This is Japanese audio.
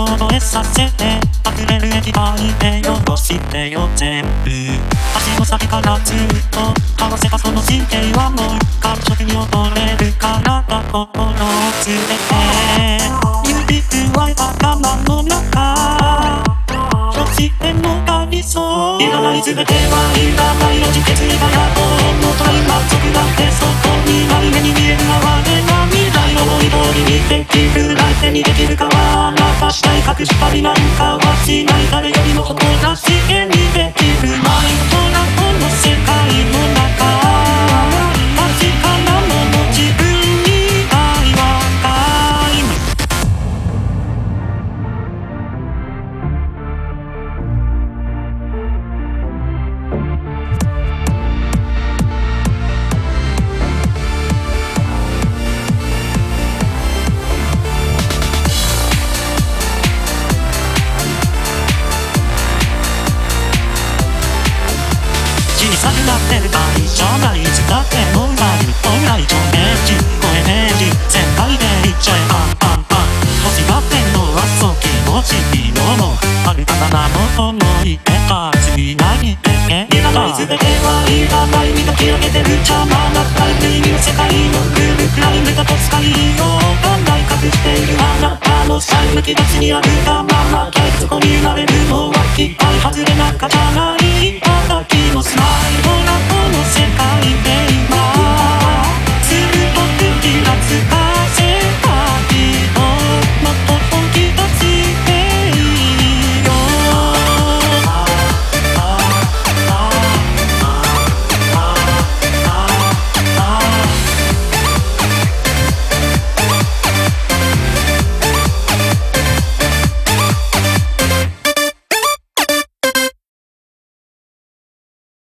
を覚えさせて溢れる液体で汚してよ全部足の先からずっとかわせたその神経はもう感触に溺れる体心を連れて指くわえた頭の中そしてもがりそういらない全てはいらないよ自決がやっと重たい満足だってそこにある目に見える哀れな未来の思い通りにできる来世にできるかは流したい隠したりなんかはしない誰よりも誇らしげにできるマインドなこの世界の中確かなもの自分に愛はない小さくなってる場合じゃないいつだってもうない本来上ネジ超えネジ全開でいっちゃえパンパンパン欲しがってんのはそう気持ちいいのもある方なの思い出が次何でいらない全てはいらない磨き上げてる邪魔なタイプ意味の世界のルールくらい目だと使いようがない隠しているあなたのシャイむき出しにあるがままそこになれるのはきっぱり外れなんかじゃない